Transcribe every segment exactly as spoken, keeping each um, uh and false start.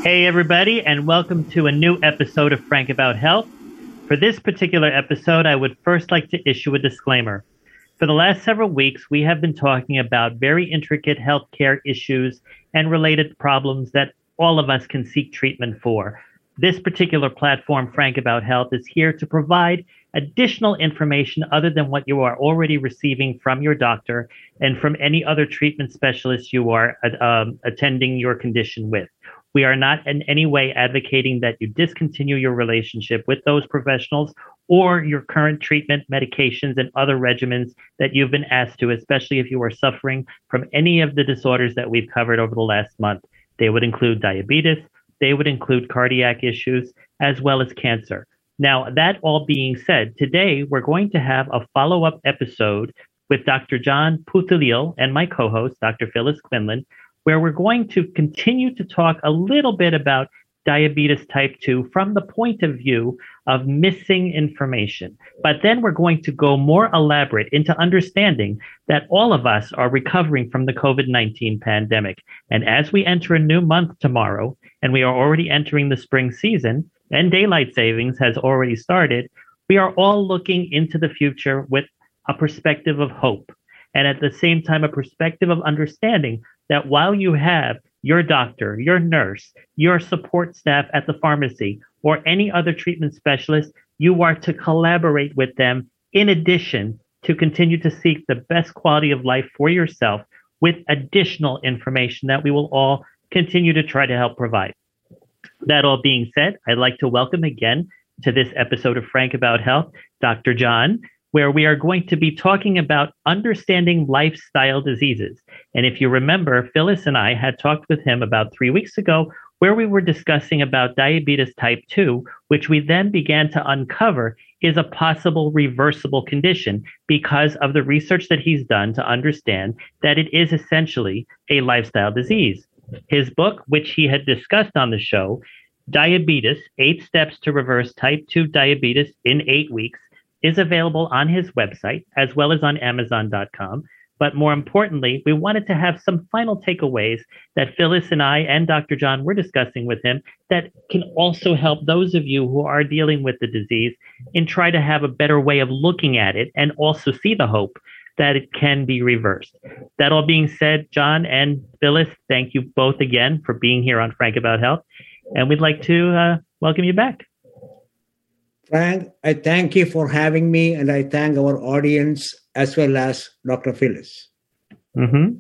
Hey, everybody, and welcome to a new episode of Frank About Health. For this particular episode, I would first like to issue a disclaimer. For the last several weeks, we have been talking about very intricate healthcare issues and related problems that all of us can seek treatment for. This particular platform, Frank About Health, is here to provide additional information other than what you are already receiving from your doctor and from any other treatment specialist you are um, attending your condition with. We are not in any way advocating that you discontinue your relationship with those professionals or your current treatment, medications, and other regimens that you've been asked to, especially if you are suffering from any of the disorders that we've covered over the last month. They would include diabetes, they would include cardiac issues, as well as cancer. Now, that all being said, today we're going to have a follow-up episode with Doctor John Puthuliel and my co-host, Doctor Phyllis Quinlan, where we're going to continue to talk a little bit about diabetes type two from the point of view of missing information. But then we're going to go more elaborate into understanding that all of us are recovering from the COVID nineteen pandemic. And as we enter a new month tomorrow, and we are already entering the spring season, and daylight savings has already started, we are all looking into the future with a perspective of hope. And at the same time, a perspective of understanding that while you have your doctor, your nurse, your support staff at the pharmacy, or any other treatment specialist, you are to collaborate with them in addition to continue to seek the best quality of life for yourself with additional information that we will all continue to try to help provide. That all being said, I'd like to welcome again to this episode of Frank About Health, Doctor John, where we are going to be talking about understanding lifestyle diseases. And if you remember, Phyllis and I had talked with him about three weeks ago, where we were discussing about diabetes type two, which we then began to uncover is a possible reversible condition because of the research that he's done to understand that it is essentially a lifestyle disease. His book, which he had discussed on the show, Diabetes, Eight Steps to Reverse Type two Diabetes in Eight Weeks, is available on his website as well as on amazon dot com. But more importantly, we wanted to have some final takeaways that Phyllis and I and Doctor John were discussing with him that can also help those of you who are dealing with the disease and try to have a better way of looking at it and also see the hope that it can be reversed. That all being said, John and Phyllis, thank you both again for being here on Frank About Health. And we'd like to uh, welcome you back. Frank, I thank you for having me, and I thank our audience as well as Doctor Phyllis. Mm-hmm.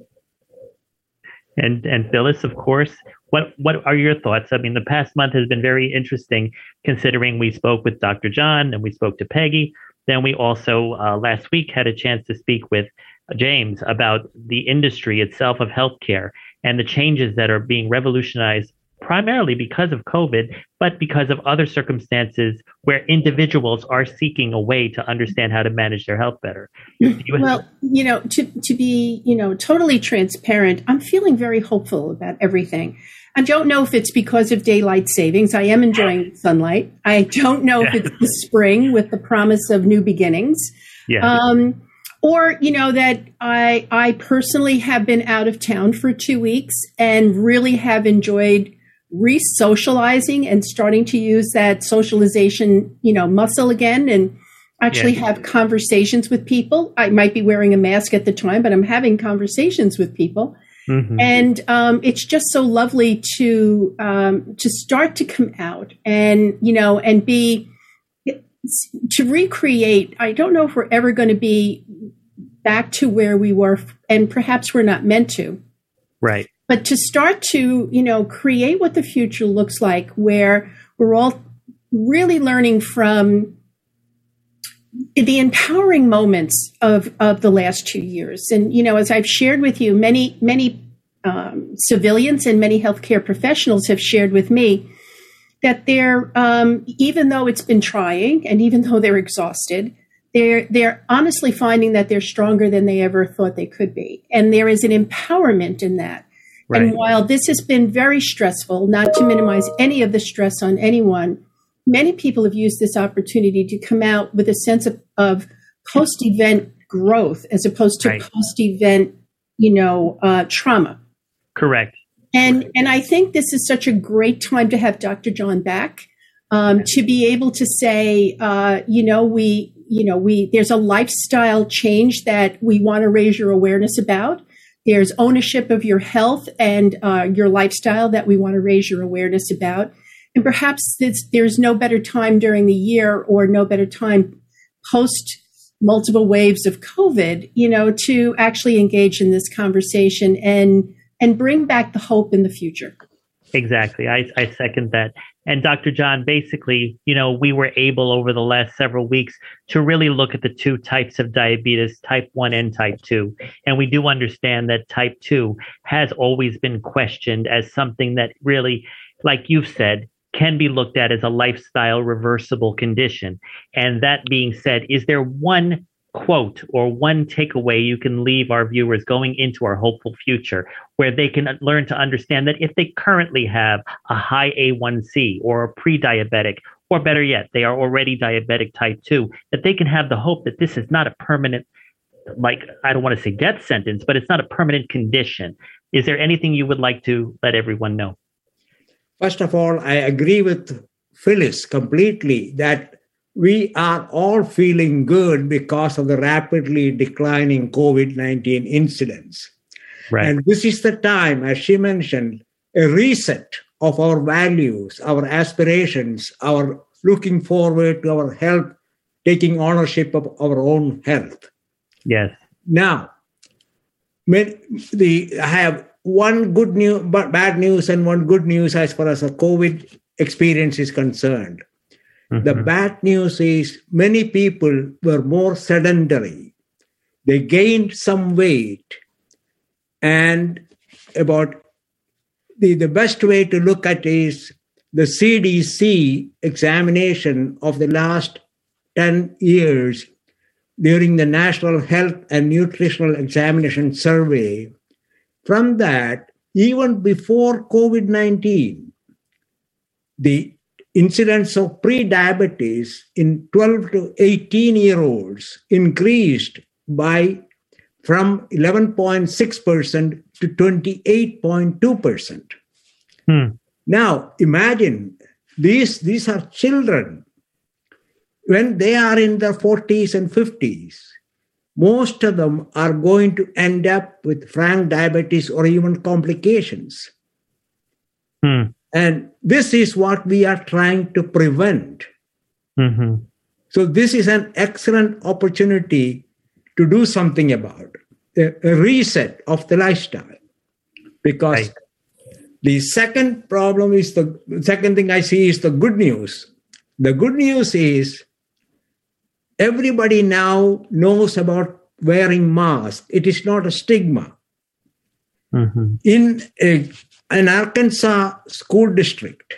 And and Phyllis, of course, what what are your thoughts? I mean, the past month has been very interesting, considering we spoke with Doctor John and we spoke to Peggy. Then we also uh, last week had a chance to speak with James about the industry itself of healthcare and the changes that are being revolutionized primarily because of COVID, but because of other circumstances where individuals are seeking a way to understand how to manage their health better. You well, you know, to, to be, you know, totally transparent, I'm feeling very hopeful about everything. I don't know if it's because of daylight savings. I am enjoying sunlight. I don't know if it's the spring with the promise of new beginnings. Yeah. Um, or, you know, that I, I personally have been out of town for two weeks and really have enjoyed re-socializing and starting to use that socialization, you know, muscle again and actually yeah. have conversations with people. I might be wearing a mask at the time, but I'm having conversations with people. Mm-hmm. And um, it's just so lovely to um, to start to come out and, you know, and be, to recreate. I don't know if we're ever going to be back to where we were, and perhaps we're not meant to. Right. But to start to, you know, create what the future looks like, where we're all really learning from the empowering moments of, of the last two years. And, you know, as I've shared with you, many, many um, civilians and many healthcare professionals have shared with me that they're, um, even though it's been trying and even though they're exhausted, they're, they're honestly finding that they're stronger than they ever thought they could be. And there is an empowerment in that. Right. And while this has been very stressful, not to minimize any of the stress on anyone, many people have used this opportunity to come out with a sense of, of post-event growth as opposed to right. post-event, you know, uh, trauma. Correct. And, and I think this is such a great time to have Doctor John back, um, to be able to say, uh, you know, we, you know, we, there's a lifestyle change that we want to raise your awareness about. There's ownership of your health and uh, your lifestyle that we want to raise your awareness about. And perhaps there's no better time during the year or no better time post multiple waves of COVID, you know, to actually engage in this conversation and and bring back the hope in the future. Exactly. I, I second that. And Doctor John, basically, you know, we were able over the last several weeks to really look at the two types of diabetes, type one and type two. And we do understand that type two has always been questioned as something that really, like you've said, can be looked at as a lifestyle reversible condition. And that being said, is there one quote or one takeaway you can leave our viewers going into our hopeful future where they can learn to understand that if they currently have a high A one C or a pre-diabetic, or better yet, they are already diabetic type two, that they can have the hope that this is not a permanent, like, I don't want to say death sentence, but it's not a permanent condition. Is there anything you would like to let everyone know? First of all, I agree with Phyllis completely that we are all feeling good because of the rapidly declining COVID nineteen incidence. Right. And this is the time, as she mentioned, a reset of our values, our aspirations, our looking forward to our health, taking ownership of our own health. Yes. Now, the, I have one good news, but bad news and one good news as far as the COVID experience is concerned. Mm-hmm. The bad news is many people were more sedentary. They gained some weight. And about the, the best way to look at is the C D C examination of the last ten years during the National Health and Nutritional Examination Survey. From that, even before COVID nineteen, the incidence of pre-diabetes in twelve to eighteen year olds increased by from eleven point six percent to twenty-eight point two percent. Hmm. Now, imagine these, these are children. When they are in their forties and fifties, most of them are going to end up with frank diabetes or even complications. Hmm. And this is what we are trying to prevent. Mm-hmm. So this is an excellent opportunity to do something about it, a reset of the lifestyle. Because right. The second problem is the second thing I see is the good news. The good news is everybody now knows about wearing masks. It is not a stigma. Mm-hmm. In a, an Arkansas school district,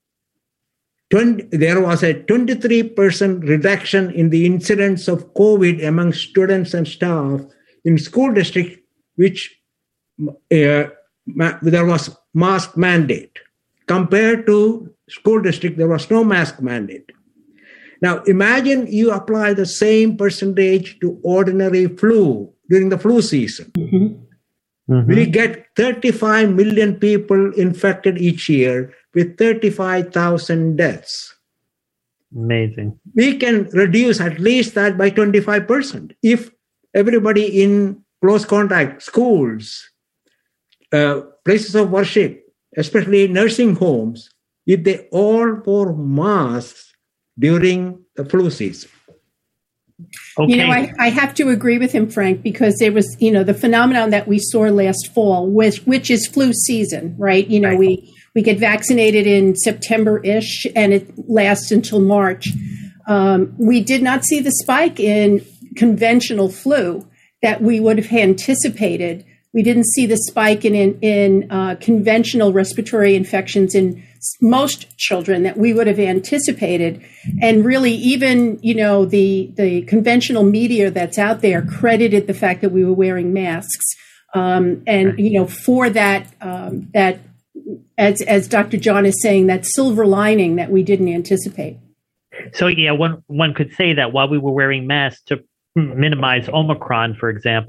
twenty, there was a twenty-three percent reduction in the incidence of COVID among students and staff in school district, which uh, ma- there was mask mandate. Compared to school district, there was no mask mandate. Now, imagine you apply the same percentage to ordinary flu during the flu season. Mm-hmm. Mm-hmm. We get thirty-five million people infected each year with thirty-five thousand deaths. Amazing. We can reduce at least that by twenty-five percent. If everybody in close contact, schools, uh, places of worship, especially nursing homes, if they all wore masks during the flu season. Okay. You know, I, I have to agree with him, Frank, because there was, you know, the phenomenon that we saw last fall, which, which is flu season, right? You know, right. we we get vaccinated in September-ish, and it lasts until March. Um, we did not see the spike in conventional flu that we would have anticipated. We didn't see the spike in in, in uh, conventional respiratory infections in most children that we would have anticipated. And really, even, you know, the the conventional media that's out there credited the fact that we were wearing masks. Um, and, you know, for that, um, that as as Doctor John is saying, that silver lining that we didn't anticipate. So, yeah, one one could say that while we were wearing masks to minimize Omicron, for example,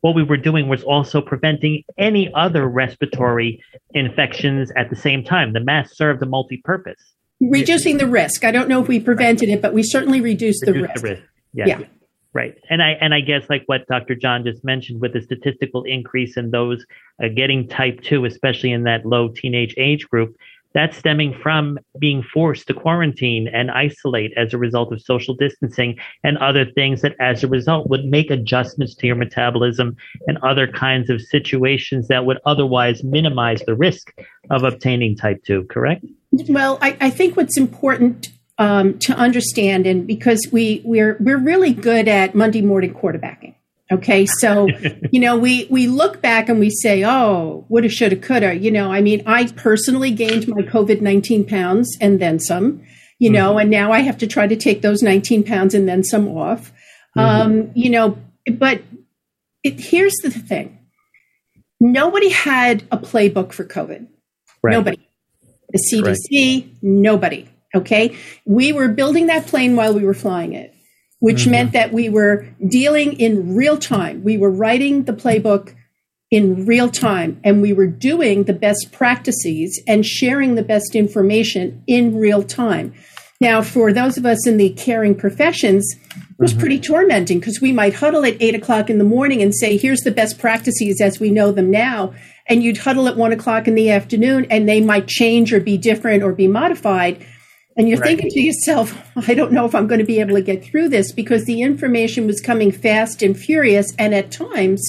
what we were doing was also preventing any other respiratory infections at the same time. The mask served a multi-purpose. Reducing the risk. I don't know if we prevented it, but we certainly reduced the risk. The risk. Yes. Yeah. Right. And I and I guess like what Doctor John just mentioned, with the statistical increase in those uh, getting type two, especially in that low teenage age group, that's stemming from being forced to quarantine and isolate as a result of social distancing and other things that as a result would make adjustments to your metabolism and other kinds of situations that would otherwise minimize the risk of obtaining type two, correct? Well, I, I think what's important Um, to understand, and because we we're we're really good at Monday morning quarterbacking. Okay, so you know we we look back and we say, oh, woulda, shoulda, coulda. You know, I mean, I personally gained my COVID nineteen pounds and then some. You mm-hmm. know, and now I have to try to take those nineteen pounds and then some off. Mm-hmm. Um, you know, but it, here's the thing: nobody had a playbook for COVID. Right. Nobody. The C D C. Right. Nobody. Okay, we were building that plane while we were flying it, which mm-hmm. meant that we were dealing in real time. We were writing the playbook in real time, and we were doing the best practices and sharing the best information in real time. Now, for those of us in the caring professions, it was mm-hmm. pretty tormenting because we might huddle at eight o'clock in the morning and say, here's the best practices as we know them now. And you'd huddle at one o'clock in the afternoon, and they might change or be different or be modified. And you're right. thinking to yourself, I don't know if I'm going to be able to get through this, because the information was coming fast and furious. And at times,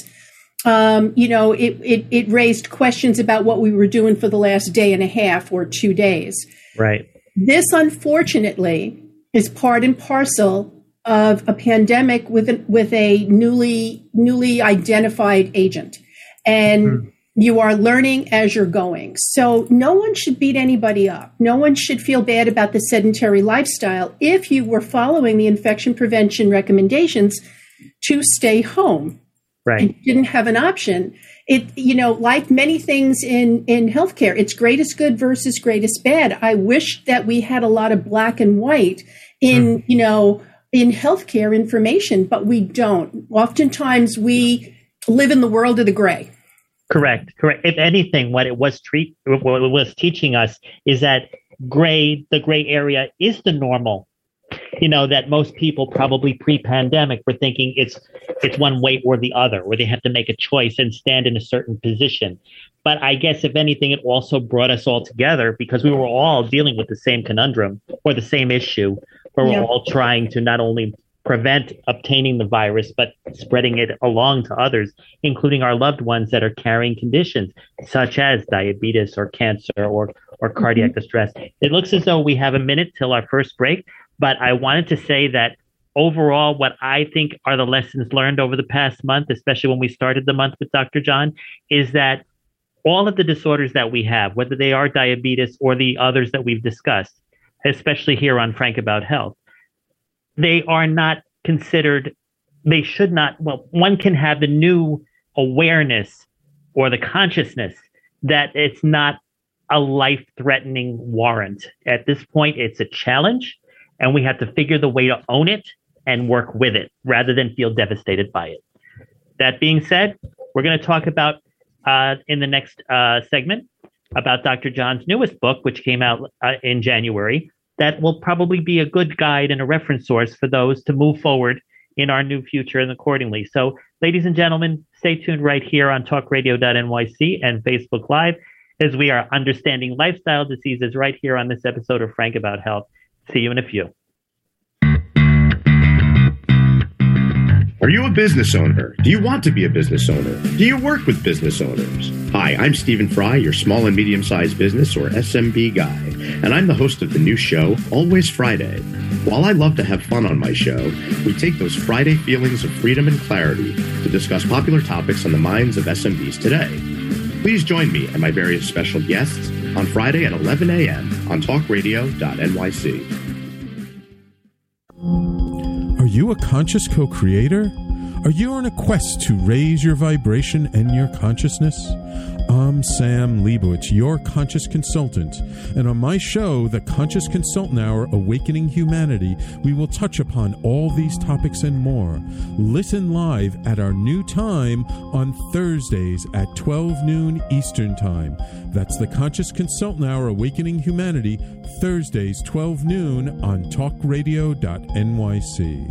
um, you know, it, it, it raised questions about what we were doing for the last day and a half or two days. Right. This, unfortunately, is part and parcel of a pandemic with a, with a newly newly identified agent. And mm. you are learning as you're going. So no one should beat anybody up. No one should feel bad about the sedentary lifestyle if you were following the infection prevention recommendations to stay home. Right. And didn't have an option. It, you know, like many things in, in healthcare, it's greatest good versus greatest bad. I wish that we had a lot of black and white in, mm. you know, in healthcare information, but we don't. Oftentimes we live in the world of the gray. Correct. Correct. If anything, what it was treat, what it was teaching us is that gray, the gray area is the normal. You know, that most people probably pre-pandemic were thinking it's it's one way or the other, or they have to make a choice and stand in a certain position. But I guess if anything, it also brought us all together because we were all dealing with the same conundrum or the same issue, where yeah. we're all trying to not only prevent obtaining the virus, but spreading it along to others, including our loved ones that are carrying conditions such as diabetes or cancer or, or cardiac mm-hmm. distress. It looks as though we have a minute till our first break, but I wanted to say that overall, what I think are the lessons learned over the past month, especially when we started the month with Doctor John, is that all of the disorders that we have, whether they are diabetes or the others that we've discussed, especially here on Frank About Health, they are not considered, they should not, well, one can have the new awareness or the consciousness that it's not a life-threatening warrant. At this point, it's a challenge, and we have to figure the way to own it and work with it rather than feel devastated by it. That being said, we're going to talk about, uh, in the next uh, segment, about Doctor John's newest book, which came out uh, in January, that will probably be a good guide and a reference source for those to move forward in our new future and accordingly. So, ladies and gentlemen, stay tuned right here on talk radio dot N Y C and Facebook Live as we are understanding lifestyle diseases right here on this episode of Frank About Health. See you in a few. Are you a business owner? Do you want to be a business owner? Do you work with business owners? Hi, I'm Stephen Fry, your small and medium-sized business, or S M B guy, and I'm the host of the new show, Always Friday. While I love to have fun on my show, we take those Friday feelings of freedom and clarity to discuss popular topics on the minds of S M Bs today. Please join me and my various special guests on Friday at eleven a.m. on talk radio dot N Y C. Are you a conscious co-creator? Are you on a quest to raise your vibration and your consciousness? I'm Sam Leibowitz, your conscious consultant, and on my show, The Conscious Consultant Hour, Awakening Humanity, we will touch upon all these topics and more. Listen live at our new time on Thursdays at twelve noon Eastern Time. That's The Conscious Consultant Hour, Awakening Humanity, Thursdays, twelve noon on talk radio dot N Y C.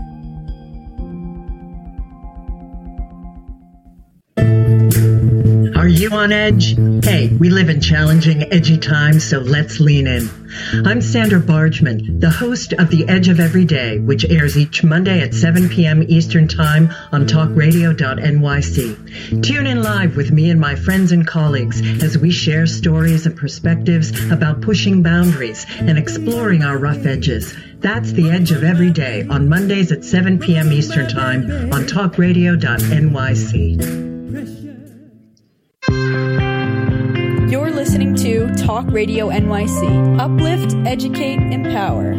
Are you on edge? Hey, we live in challenging, edgy times, so let's lean in. I'm Sandra Bargman, the host of The Edge of Every Day, which airs each Monday at seven p.m. Eastern Time on talk radio dot N Y C. Tune in live with me and my friends and colleagues as we share stories and perspectives about pushing boundaries and exploring our rough edges. That's The Edge of Every Day on Mondays at seven p.m. Eastern Time on talk radio dot N Y C. You're listening to Talk Radio N Y C. Uplift, educate, empower.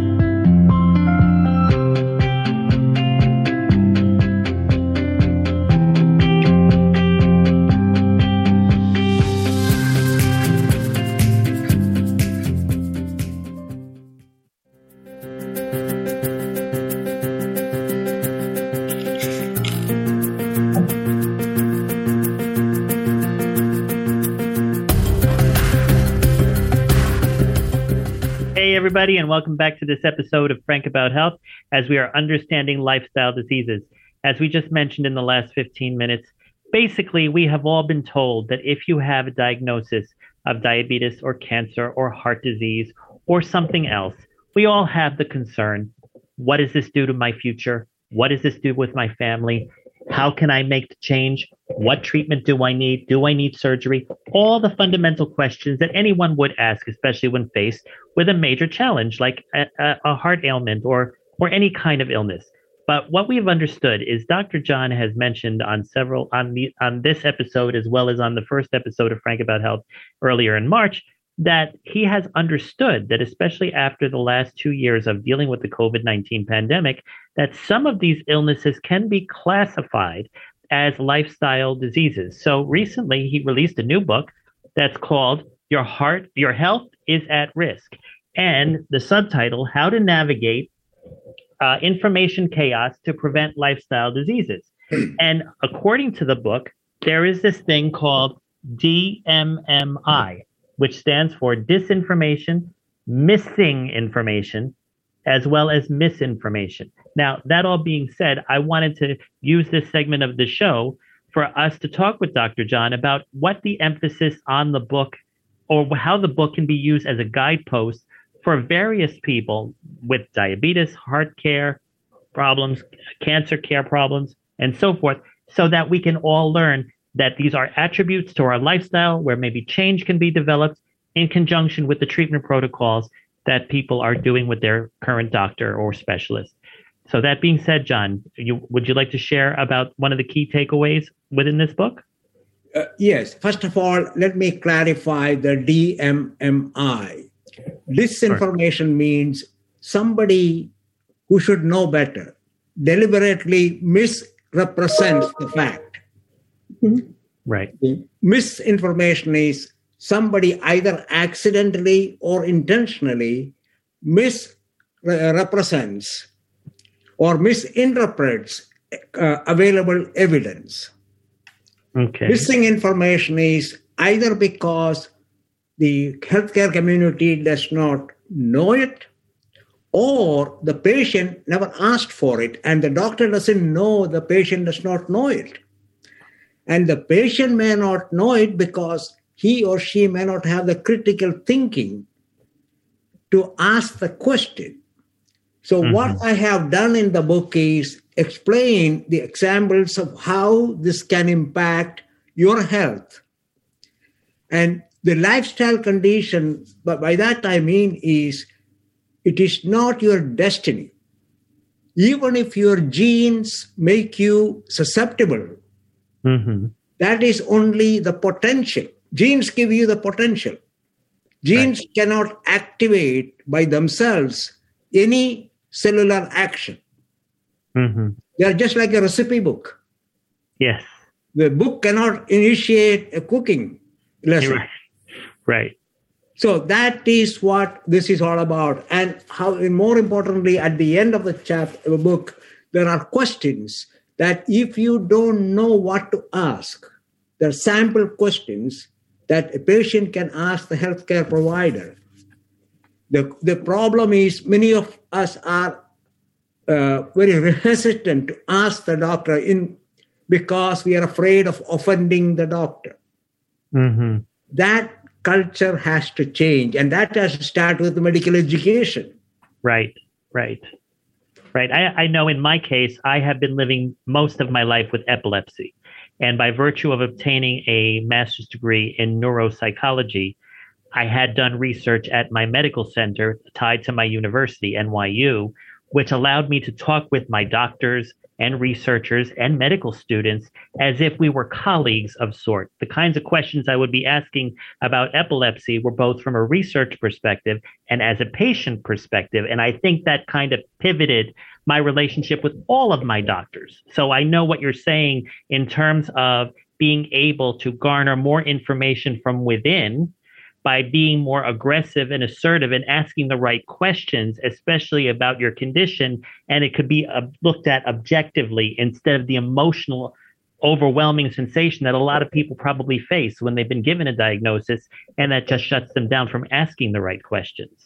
Everybody, and welcome back to this episode of Frank About Health as we are understanding lifestyle diseases. As we just mentioned in the last fifteen minutes, basically we have all been told that if you have a diagnosis of diabetes or cancer or heart disease or something else, we all have the concern, what does this do to my future? What does this do with my family? How can I make the change? What treatment do I need? Do I need surgery? All the fundamental questions that anyone would ask, especially when faced with a major challenge like a, a, a heart ailment or or any kind of illness. But what we've understood is Doctor John has mentioned on several on the on this episode as well as on the first episode of Frank About Health earlier in March that he has understood that especially after the last two years of dealing with the COVID nineteen pandemic, that some of these illnesses can be classified as lifestyle diseases. So recently he released a new book that's called Your Heart, Your Health is at Risk. And the subtitle, How to Navigate uh, Information Chaos to Prevent Lifestyle Diseases. And according to the book, there is this thing called D M M I, which stands for disinformation, missing information, as well as misinformation. Now, that all being said, I wanted to use this segment of the show for us to talk with Doctor John about what the emphasis on the book or how the book can be used as a guidepost for various people with diabetes, heart care problems, cancer care problems, and so forth, so that we can all learn that these are attributes to our lifestyle where maybe change can be developed in conjunction with the treatment protocols that people are doing with their current doctor or specialist. So that being said, John, you, would you like to share about one of the key takeaways within this book? Uh, yes. First of all, let me clarify the D M M I. Disinformation sure. means somebody who should know better deliberately misrepresents the fact. Right. The misinformation is somebody either accidentally or intentionally misrepresents or misinterprets uh, available evidence. Okay. Missing information is either because the healthcare community does not know it, or the patient never asked for it, and the doctor doesn't know the patient does not know it. And the patient may not know it because he or she may not have the critical thinking to ask the question. So mm-hmm. what I have done in the book is explain the examples of how this can impact your health. And the lifestyle condition, but by that I mean is, it is not your destiny. Even if your genes make you susceptible, mm-hmm. that is only the potential. Genes give you the potential. Genes right. cannot activate by themselves any cellular action. Mm-hmm. They are just like a recipe book. Yes. The book cannot initiate a cooking lesson. Right. Right. So that is what this is all about. And how, and more importantly, at the end of the chapter, the book, there are questions that if you don't know what to ask, there are sample questions that a patient can ask the healthcare provider. The, the problem is many of us are uh, very hesitant to ask the doctor in because we are afraid of offending the doctor. Mm-hmm. That culture has to change, and that has to start with the medical education. Right, right, right. I, I know in my case, I have been living most of my life with epilepsy. And by virtue of obtaining a master's degree in neuropsychology, I had done research at my medical center tied to my university, N Y U, which allowed me to talk with my doctors and researchers and medical students as if we were colleagues of sort. The kinds of questions I would be asking about epilepsy were both from a research perspective and as a patient perspective. And I think that kind of pivoted my relationship with all of my doctors. So I know what you're saying in terms of being able to garner more information from within by being more aggressive and assertive and asking the right questions, especially about your condition. And it could be uh, looked at objectively instead of the emotional, overwhelming sensation that a lot of people probably face when they've been given a diagnosis, and that just shuts them down from asking the right questions.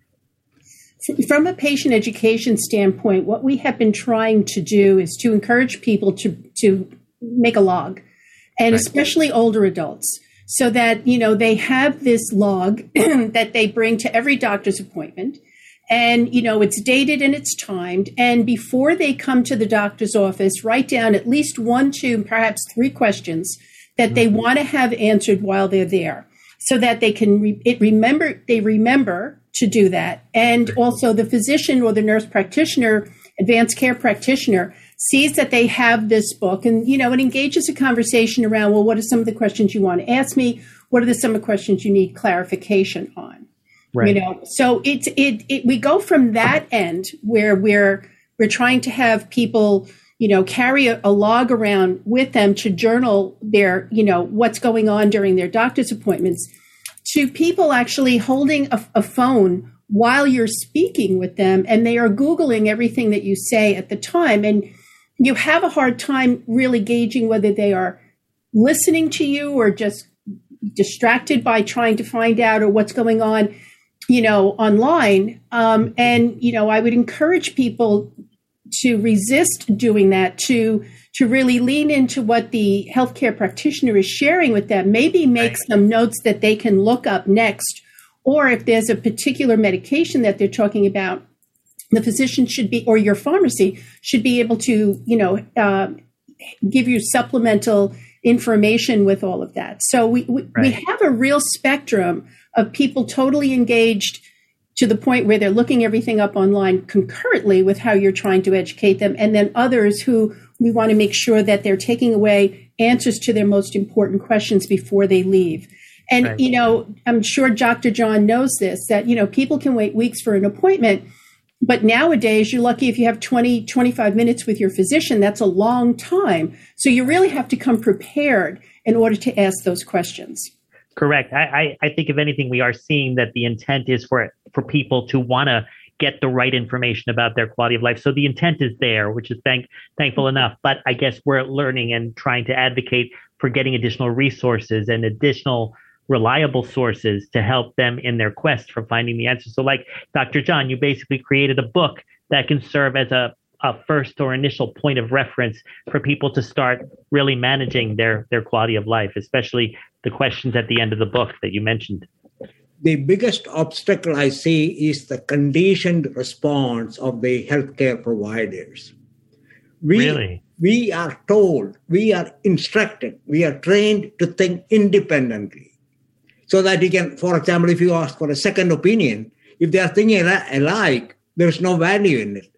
From a patient education standpoint, what we have been trying to do is to encourage people to, to make a log, and right. especially older adults, so that, you know, they have this log that they bring to every doctor's appointment. And, you know, it's dated and it's timed. And before they come to the doctor's office, write down at least one, two, perhaps three questions that mm-hmm. they want to have answered while they're there, so that they can re- it remember, they remember to do that. And also the physician or the nurse practitioner, advanced care practitioner, sees that they have this book, and, you know, it engages a conversation around, well, what are some of the questions you want to ask me? What are the some of the questions you need clarification on? Right. You know, so it's it, it we go from that end where we're we're trying to have people, you know, carry a, a log around with them to journal their, you know, what's going on during their doctor's appointments, to people actually holding a, a phone while you're speaking with them, and they are Googling everything that you say at the time. And you have a hard time really gauging whether they are listening to you or just distracted by trying to find out or what's going on, you know, online. Um, and, you know, I would encourage people to resist doing that, to to really lean into what the healthcare practitioner is sharing with them, maybe make right. some notes that they can look up next. Or if there's a particular medication that they're talking about, the physician should be, or your pharmacy should be able to, you know, uh, give you supplemental information with all of that. So we we, right. we have a real spectrum of people totally engaged to the point where they're looking everything up online concurrently with how you're trying to educate them. And then others who we want to make sure that they're taking away answers to their most important questions before they leave. And, right. you know, I'm sure Doctor John knows this, that, you know, people can wait weeks for an appointment. But nowadays, you're lucky if you have twenty, twenty-five minutes with your physician. That's a long time. So you really have to come prepared in order to ask those questions. Correct. I, I, I think, if anything, we are seeing that the intent is for for people to want to get the right information about their quality of life. So the intent is there, which is thank, thankful enough. But I guess we're learning and trying to advocate for getting additional resources and additional reliable sources to help them in their quest for finding the answers. So like Doctor John, you basically created a book that can serve as a, a first or initial point of reference for people to start really managing their, their quality of life, especially the questions at the end of the book that you mentioned. The biggest obstacle I see is the conditioned response of the healthcare providers. We, really? We are told, we are instructed, we are trained to think independently. So that you can, for example, if you ask for a second opinion, if they are thinking alike, there's no value in it.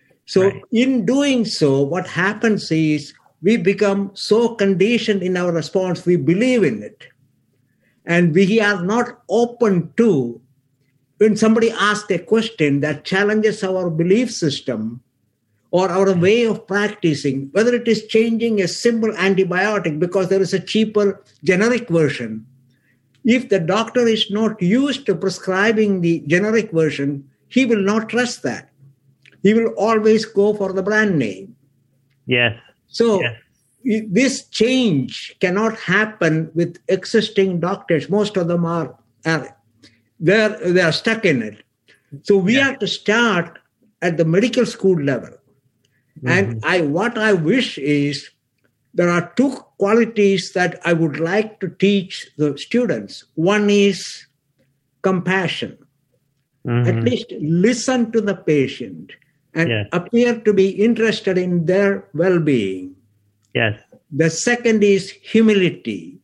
So right. in doing so, what happens is we become so conditioned in our response, we believe in it. And we are not open to, when somebody asks a question that challenges our belief system, or our way of practicing, whether it is changing a simple antibiotic because there is a cheaper generic version. If the doctor is not used to prescribing the generic version, he will not trust that. He will always go for the brand name. Yes. So yes. this change cannot happen with existing doctors. Most of them are, are they're, they're stuck in it. So we yeah. have to start at the medical school level. Mm-hmm. And I, what I wish is there are two qualities that I would like to teach the students. One is compassion. Mm-hmm. At least listen to the patient and yes. appear to be interested in their well-being. Yes. The second is humility.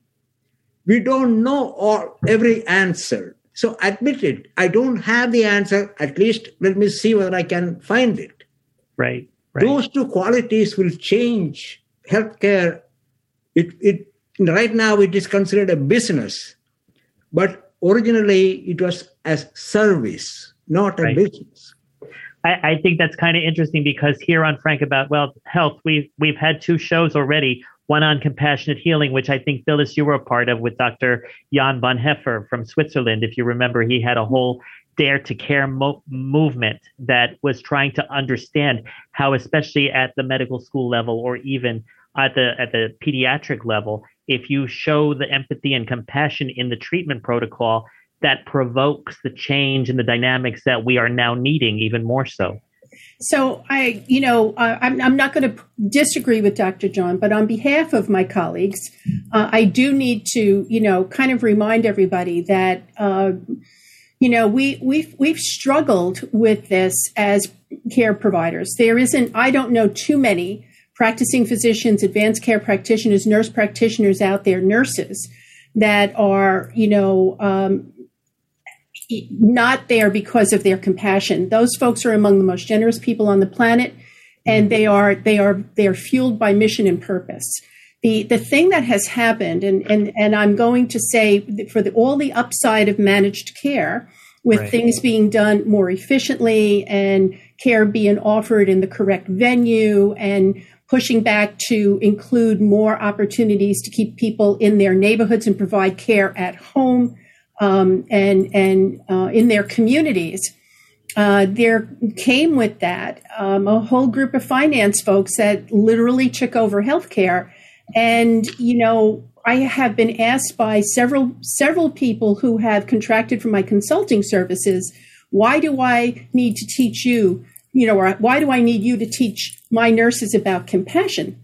We don't know all every answer. So admit it. I don't have the answer. At least let me see whether I can find it. Right. right. Those two qualities will change healthcare. It, it, right now it is considered a business, but originally it was as service, not a right. business. I, I think that's kind of interesting because here on Frank About Well Health, we've we've had two shows already. One on compassionate healing, which I think, Phyllis, you were a part of with Doctor Jan Bonhoeffer from Switzerland. If you remember, he had a whole Dare to Care mo- movement that was trying to understand how, especially at the medical school level or even at the at the pediatric level, if you show the empathy and compassion in the treatment protocol, that provokes the change in the dynamics that we are now needing even more so. So I, you know, uh, I'm, I'm not going to disagree with Doctor John, but on behalf of my colleagues, uh, I do need to, you know, kind of remind everybody that, uh, you know, we we've we've struggled with this as care providers. There isn't, I don't know too many practicing physicians, advanced care practitioners, nurse practitioners out there, nurses that are, you know, um, not there because of their compassion. Those folks are among the most generous people on the planet, and they are they are they are fueled by mission and purpose. The the thing that has happened, and and and I'm going to say for the, all the upside of managed care, with right. things being done more efficiently and care being offered in the correct venue and pushing back to include more opportunities to keep people in their neighborhoods and provide care at home. Um, and and uh, in their communities, uh, there came with that um, a whole group of finance folks that literally took over healthcare. And, you know, I have been asked by several several people who have contracted for my consulting services, why do I need to teach you, you know, or why do I need you to teach my nurses about compassion?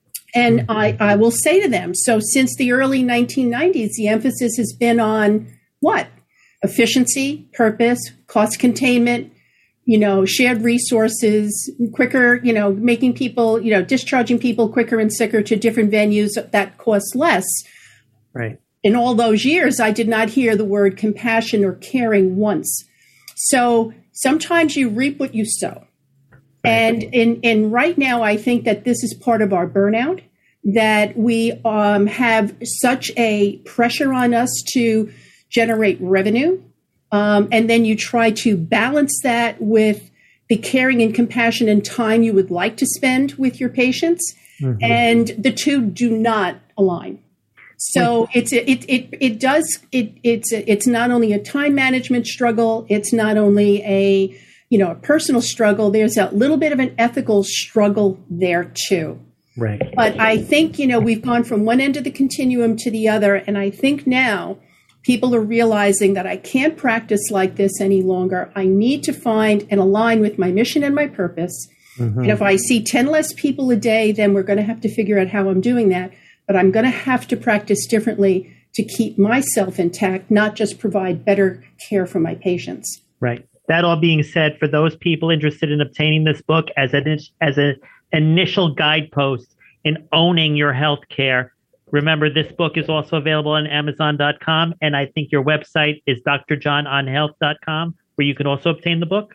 And I, I will say to them, so since the early nineteen nineties, the emphasis has been on what? Efficiency, purpose, cost containment, you know, shared resources, quicker, you know, making people, you know, discharging people quicker and sicker to different venues that cost less. Right. In all those years, I did not hear the word compassion or caring once. So sometimes you reap what you sow. Right. And in, in right now, I think that this is part of our burnout, that we um, have such a pressure on us to generate revenue. Um, and then you try to balance that with the caring and compassion and time you would like to spend with your patients. Mm-hmm. And the two do not align. So mm-hmm. it's it it it does it it's it's not only a time management struggle. It's not only a you know a personal struggle. There's a little bit of an ethical struggle there too. Right. But I think you know we've gone from one end of the continuum to the other, and I think now people are realizing that I can't practice like this any longer. I need to find and align with my mission and my purpose. Mm-hmm. And if I see ten less people a day, then we're going to have to figure out how I'm doing that. But I'm going to have to practice differently to keep myself intact, not just provide better care for my patients. Right. That all being said, for those people interested in obtaining this book as an as an initial guidepost in owning your health care, remember, this book is also available on amazon dot com, and I think your website is d r john on health dot com, where you can also obtain the book?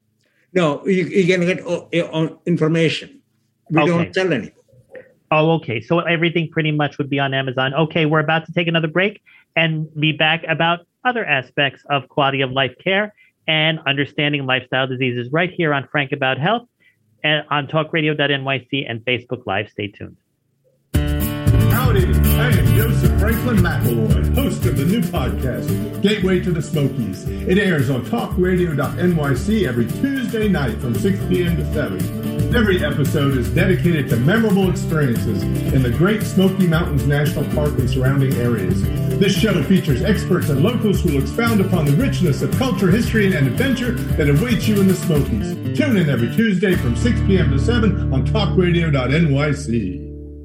No, you, you can get uh, information. We okay. don't sell anything. Oh, okay. So everything pretty much would be on Amazon. Okay, we're about to take another break and be back about other aspects of quality of life care and understanding lifestyle diseases right here on Frank About Health. on talk radio dot N Y C and Facebook Live. Stay tuned. Howdy, I am Joseph Franklin McElroy, host of the new podcast, Gateway to the Smokies. It airs on talk radio dot N Y C every Tuesday night from six p.m. to seven. Every episode is dedicated to memorable experiences in the Great Smoky Mountains National Park and surrounding areas. This show features experts and locals who will expound upon the richness of culture, history, and adventure that awaits you in the Smokies. Tune in every Tuesday from six p.m. to seven on talk radio dot N Y C.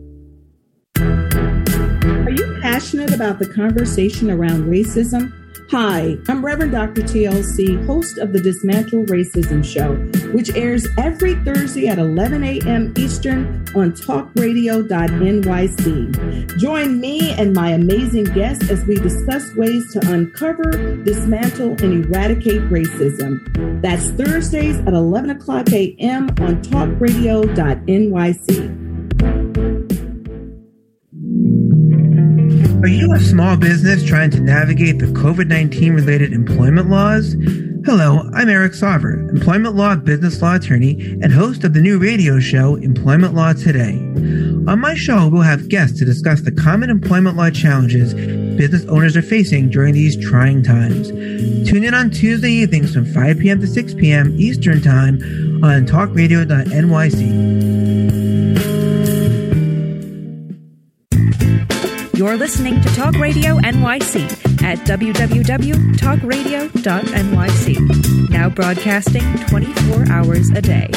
Are you passionate about the conversation around racism? Hi, I'm Reverend Doctor T L C, host of the Dismantle Racism Show, which airs every Thursday at eleven a.m. Eastern on talk radio dot N Y C. Join me and my amazing guests as we discuss ways to uncover, dismantle, and eradicate racism. That's Thursdays at eleven o'clock a.m. on talk radio dot N Y C. Are you a small business trying to navigate the covid nineteen related employment laws? Hello, I'm Eric Sauver, employment law business law attorney and host of the new radio show, Employment Law Today. On my show, we'll have guests to discuss the common employment law challenges business owners are facing during these trying times. Tune in on Tuesday evenings from five p.m. to six p.m. Eastern Time on talk radio dot N Y C. You're listening to Talk Radio N Y C at w w w dot talk radio dot N Y C. Now broadcasting twenty-four hours a day.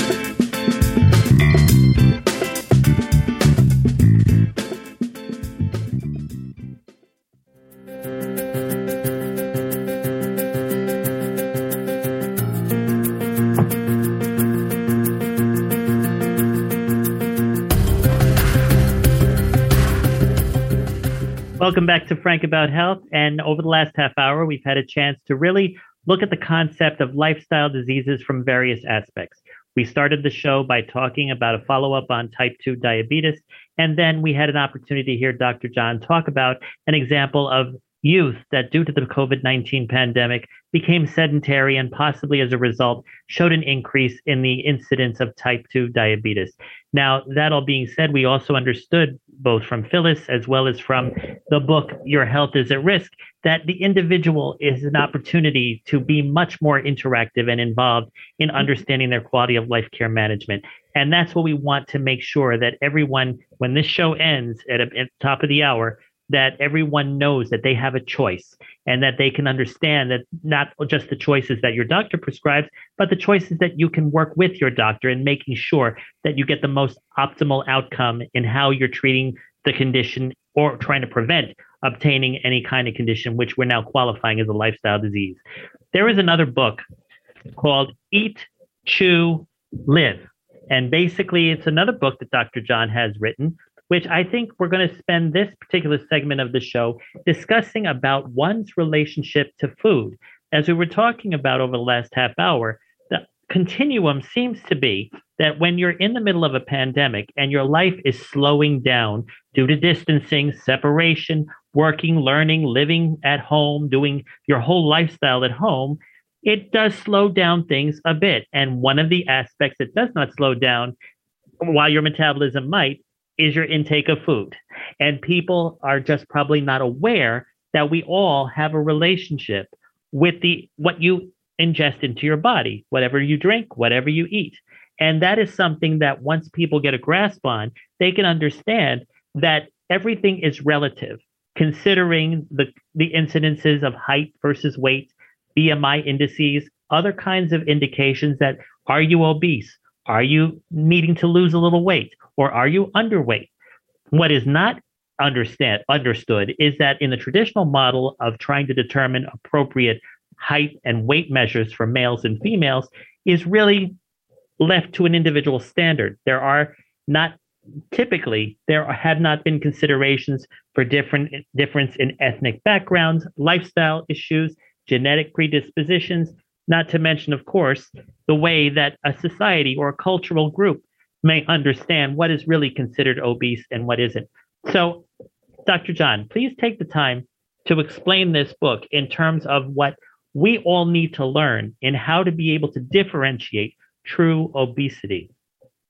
Welcome back to Frank About Health. And over the last half hour, we've had a chance to really look at the concept of lifestyle diseases from various aspects. We started the show by talking about a follow-up on type two diabetes. And then we had an opportunity to hear Doctor John talk about an example of youth that, due to the covid nineteen pandemic, became sedentary and possibly as a result showed an increase in the incidence of type two diabetes. Now, that all being said, we also understood both from Phyllis as well as from the book, Your Health is at Risk, that the individual is an opportunity to be much more interactive and involved in understanding their quality of life care management. And that's what we want to make sure that everyone, when this show ends at, a, at the top of the hour, that everyone knows that they have a choice and that they can understand that not just the choices that your doctor prescribes, but the choices that you can work with your doctor in making sure that you get the most optimal outcome in how you're treating the condition or trying to prevent obtaining any kind of condition, which we're now qualifying as a lifestyle disease. There is another book called Eat, Chew, Live. And basically, it's another book that Doctor John has written, which I think we're going to spend this particular segment of the show discussing about one's relationship to food. As we were talking about over the last half hour, the continuum seems to be that when you're in the middle of a pandemic and your life is slowing down due to distancing, separation, working, learning, living at home, doing your whole lifestyle at home, it does slow down things a bit. And one of the aspects that does not slow down, while your metabolism might, is your intake of food. And people are just probably not aware that we all have a relationship with the what you ingest into your body, whatever you drink, whatever you eat. And that is something that once people get a grasp on, they can understand that everything is relative, considering the, the incidences of height versus weight, B M I indices, other kinds of indications that, are you obese? Are you needing to lose a little weight? Or are you underweight? What is not understand, understood is that in the traditional model of trying to determine appropriate height and weight measures for males and females is really left to an individual standard. There are not typically, there have not been considerations for different difference in ethnic backgrounds, lifestyle issues, genetic predispositions, not to mention, of course, the way that a society or a cultural group may understand what is really considered obese and what isn't. So, Doctor John, please take the time to explain this book in terms of what we all need to learn in how to be able to differentiate true obesity.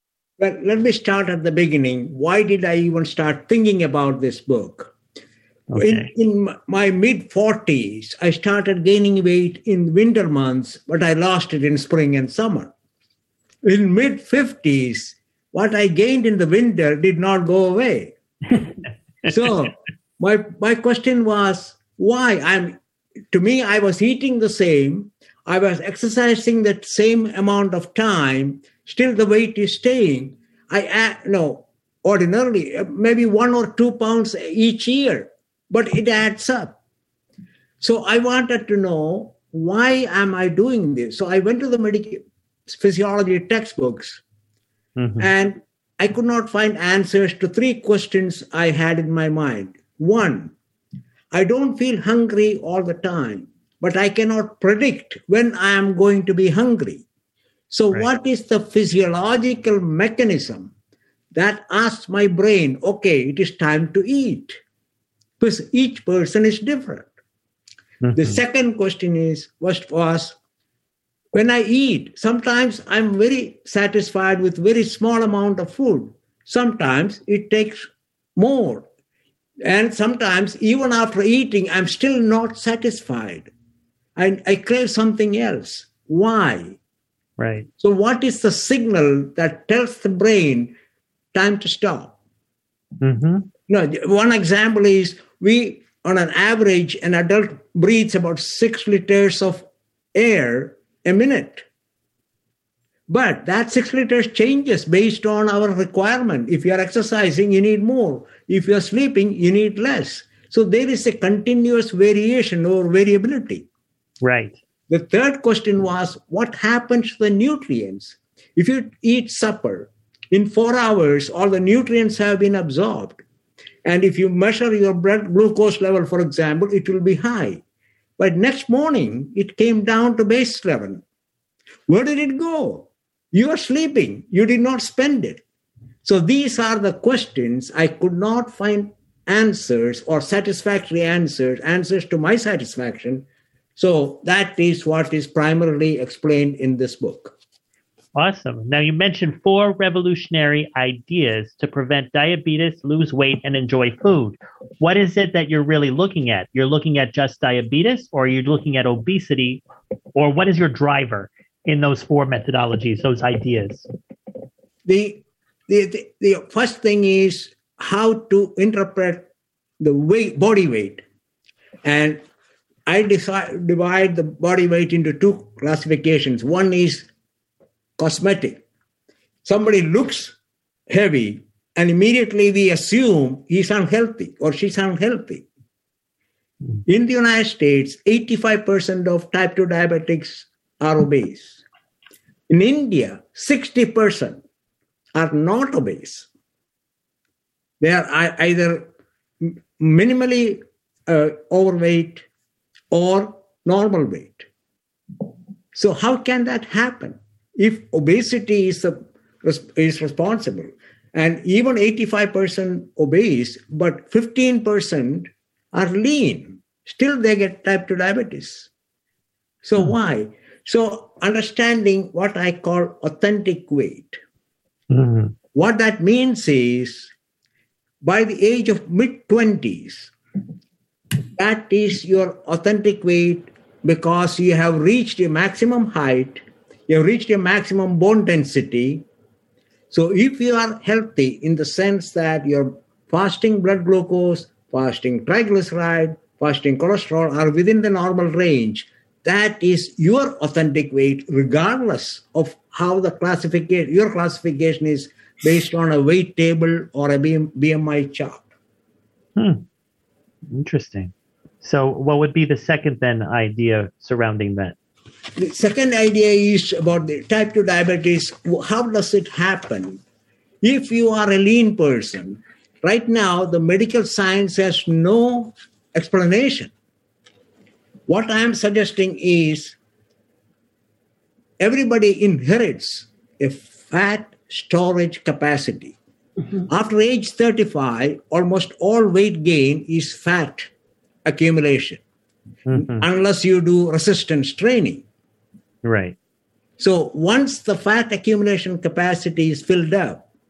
Well, let me start at the beginning. Why did I even start thinking about this book? Okay. In, in my mid-forties, I started gaining weight in winter months, but I lost it in spring and summer. In mid-fifties, what I gained in the winter did not go away. So my my question was, why? I'm to me, I was eating the same. I was exercising that same amount of time. Still, the weight is staying. I add, no, ordinarily, maybe one or two pounds each year, but it adds up. So I wanted to know, why am I doing this? So I went to the medical physiology textbooks, mm-hmm. and I could not find answers to three questions I had in my mind. One, I don't feel hungry all the time, but I cannot predict when I am going to be hungry. So right. What is the physiological mechanism that asks my brain, okay, it is time to eat? Because each person is different. Mm-hmm. The second question is, was, was, when I eat, sometimes I'm very satisfied with very small amount of food. Sometimes it takes more. And sometimes, even after eating, I'm still not satisfied. I, I crave something else. Why? Right. So what is the signal that tells the brain time to stop? Mm-hmm. No, one example is, we, on an average, an adult breathes about six liters of air a minute. But that six liters changes based on our requirement. If you are exercising, you need more. If you are sleeping, you need less. So there is a continuous variation or variability. Right. The third question was, what happens to the nutrients? If you eat supper, in four hours, all the nutrients have been absorbed. And if you measure your blood glucose level, for example, it will be high. But next morning, it came down to base level. Where did it go? You are sleeping. You did not spend it. So these are the questions. I could not find answers or satisfactory answers, answers to my satisfaction. So that is what is primarily explained in this book. Awesome. Now, you mentioned four revolutionary ideas to prevent diabetes, lose weight, and enjoy food. What is it that you're really looking at? You're looking at just diabetes, or you're looking at obesity, or what is your driver in those four methodologies, those ideas? The, the, the, the first thing is how to interpret the weight, body weight. And I decide, divide the body weight into two classifications. One is cosmetic. Somebody looks heavy, and immediately we assume he's unhealthy or she's unhealthy. In the United States, eighty-five percent of type two diabetics are obese. In India, sixty percent are not obese. They are either minimally uh, overweight or normal weight. So how can that happen? If obesity is, a, is responsible, and even eighty-five percent obese, but fifteen percent are lean, still they get type two diabetes. So mm-hmm. why? So understanding what I call authentic weight. Mm-hmm. What that means is, by the age of mid-twenties, that is your authentic weight because you have reached your maximum height, you have reached your maximum bone density. So if you are healthy in the sense that your fasting blood glucose, fasting triglyceride, fasting cholesterol are within the normal range, that is your authentic weight, regardless of how the classification, your classification is based on a weight table or a B M I chart. Hmm. Interesting. So what would be the second then idea surrounding that? The second idea is about the type two diabetes. How does it happen? If you are a lean person, right now the medical science has no explanation. What I am suggesting is everybody inherits a fat storage capacity. Mm-hmm. After age thirty-five, almost all weight gain is fat accumulation, mm-hmm. unless you do resistance training. Right. So once the fat accumulation capacity is filled up,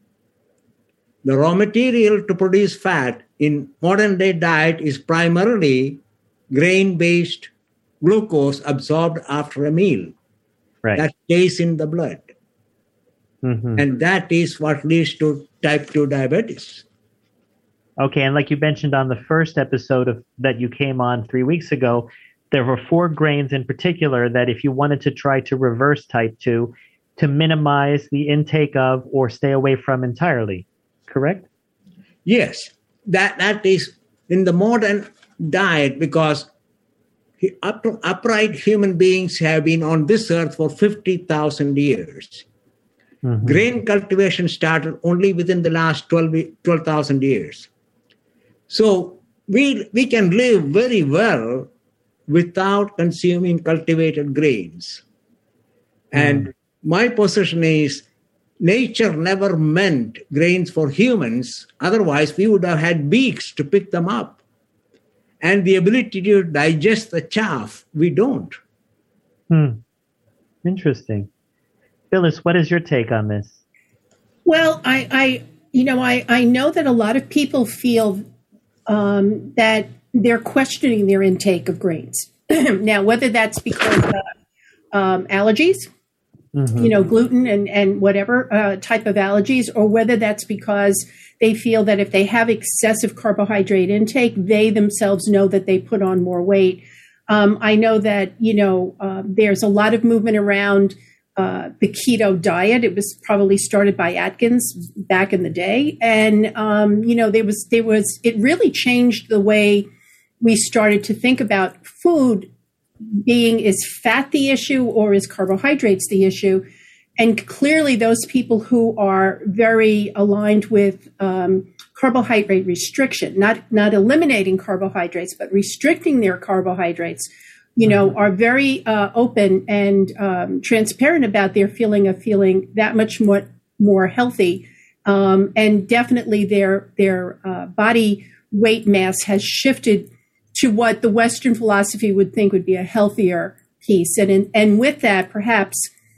The raw material to produce fat in modern day diet is primarily grain-based glucose absorbed after a meal. Right. That stays in the blood. Mm-hmm. And that is what leads to type two diabetes. Okay, and like you mentioned on the first episode of that you came on three weeks ago, there were four grains in particular that if you wanted to try to reverse type two, to minimize the intake of or stay away from entirely, correct? Yes, that that is in the modern diet, because up, upright human beings have been on this earth for fifty thousand years. Mm-hmm. Grain cultivation started only within the last twelve thousand years. So we we can live very well without consuming cultivated grains. Mm. And my position is nature never meant grains for humans. Otherwise, we would have had beaks to pick them up. And the ability to digest the chaff, we don't. Hmm. Interesting. Phyllis, what is your take on this? Well, I, I you know, I, I know that a lot of people feel um, that they're questioning their intake of grains. Now, whether that's because of um, allergies, mm-hmm. you know, gluten and, and whatever uh, type of allergies, or whether that's because they feel that if they have excessive carbohydrate intake, they themselves know that they put on more weight. Um, I know that, you know, uh, there's a lot of movement around uh, the keto diet. It was probably started by Atkins back in the day. And, um, you know, there was, there was, it really changed the way we started to think about food being, is fat the issue or is carbohydrates the issue? And clearly those people who are very aligned with um, carbohydrate restriction, not, not eliminating carbohydrates, but restricting their carbohydrates, you know, mm-hmm. are very uh, open and um, transparent about their feeling of feeling that much more, more healthy. Um, and definitely their, their uh, body weight mass has shifted to what the Western philosophy would think would be a healthier piece. And, in, and with that, perhaps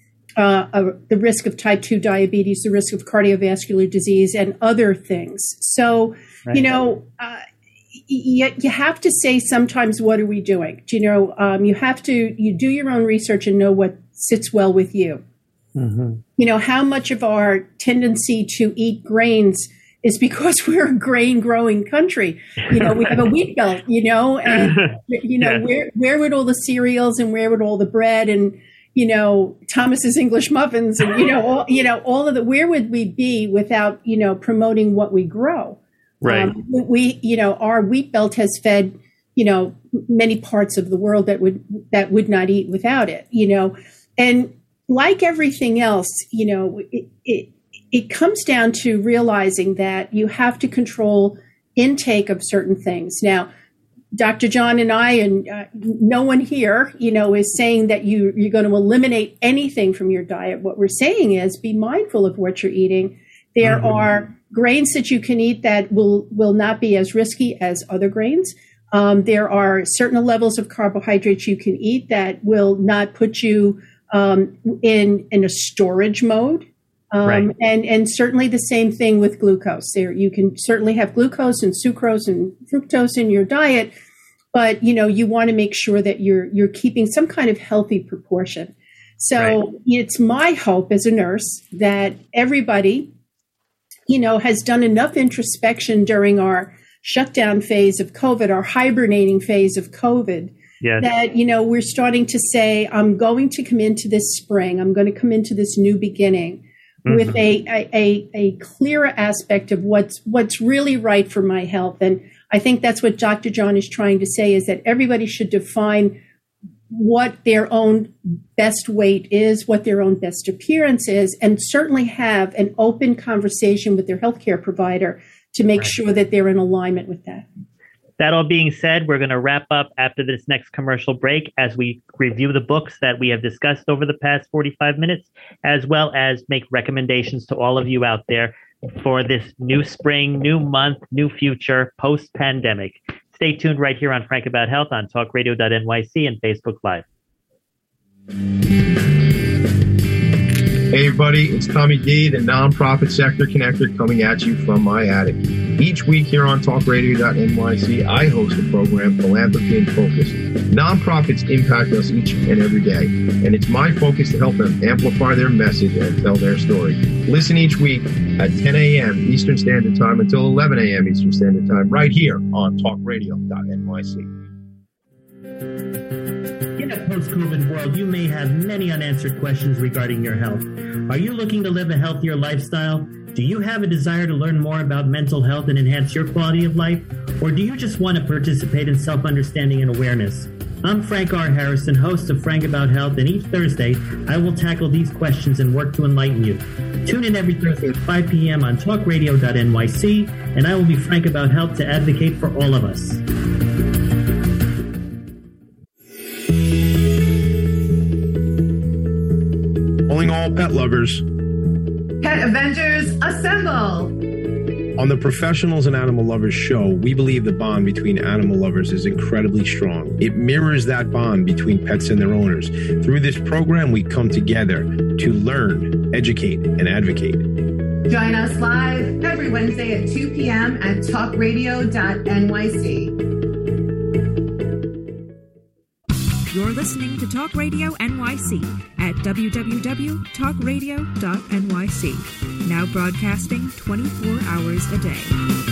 uh, uh, the risk of type two diabetes, the risk of cardiovascular disease, and other things. So, right. you know, uh, you, you have to say sometimes, what are we doing? You know, um, you have to, you do your own research and know what sits well with you. Mm-hmm. You know, how much of our tendency to eat grains is because we're a grain growing country. You know, we have a wheat belt, you know, and, you know, yeah. where, where would all the cereals and where would all the bread and, you know, Thomas's English muffins and, you know, all, you know, all of the, where would we be without, you know, promoting what we grow? Right. Um, we, you know, our wheat belt has fed, you know, many parts of the world that would, that would not eat without it, you know, and like everything else, you know, it, it It comes down to realizing that you have to control intake of certain things. Now, Doctor John and I, and uh, no one here, you know, is saying that you, you're going to eliminate anything from your diet. What we're saying is be mindful of what you're eating. There mm-hmm. are grains that you can eat that will, will not be as risky as other grains. Um, there are certain levels of carbohydrates you can eat that will not put you um, in, in a storage mode. Um, right. and, and certainly the same thing with glucose. There, you can certainly have glucose and sucrose and fructose in your diet, but you know you want to make sure that you're you're keeping some kind of healthy proportion. So right. it's my hope as a nurse that everybody, you know, has done enough introspection during our shutdown phase of COVID, our hibernating phase of COVID, yes. that you know we're starting to say, I'm going to come into this spring. I'm going to come into this new beginning. With mm-hmm. a, a, a clearer aspect of what's what's really right for my health. And I think that's what Doctor John is trying to say, is that everybody should define what their own best weight is, what their own best appearance is, and certainly have an open conversation with their healthcare provider to make right. sure that they're in alignment with that. That all being said, we're going to wrap up after this next commercial break as we review the books that we have discussed over the past forty-five minutes, as well as make recommendations to all of you out there for this new spring, new month, new future, post-pandemic. Stay tuned right here on Frank About Health on talk radio dot N Y C and Facebook Live. Hey everybody, it's Tommy D, the nonprofit sector connector, coming at you from my attic. Each week here on talk radio dot N Y C, I host the program Philanthropy in Focus. Nonprofits impact us each and every day, and it's my focus to help them amplify their message and tell their story. Listen each week at ten a.m. Eastern Standard Time until eleven a.m. Eastern Standard Time, right here on talk radio dot N Y C. In a post-COVID world, you may have many unanswered questions regarding your health. Are you looking to live a healthier lifestyle? Do you have a desire to learn more about mental health and enhance your quality of life? Or do you just want to participate in self-understanding and awareness? I'm Frank R. Harrison, host of Frank About Health, and each Thursday, I will tackle these questions and work to enlighten you. Tune in every Thursday at five p.m. on talk radio dot N Y C, and I will be frank about health to advocate for all of us. Calling all pet lovers. Pet Avengers, assemble! On the Professionals and Animal Lovers show, we believe the bond between animal lovers is incredibly strong. It mirrors that bond between pets and their owners. Through this program, we come together to learn, educate, and advocate. Join us live every Wednesday at two p.m. at talk radio dot N Y C. You're listening to Talk Radio N Y C at w w w dot talk radio dot N Y C. Now broadcasting twenty-four hours a day.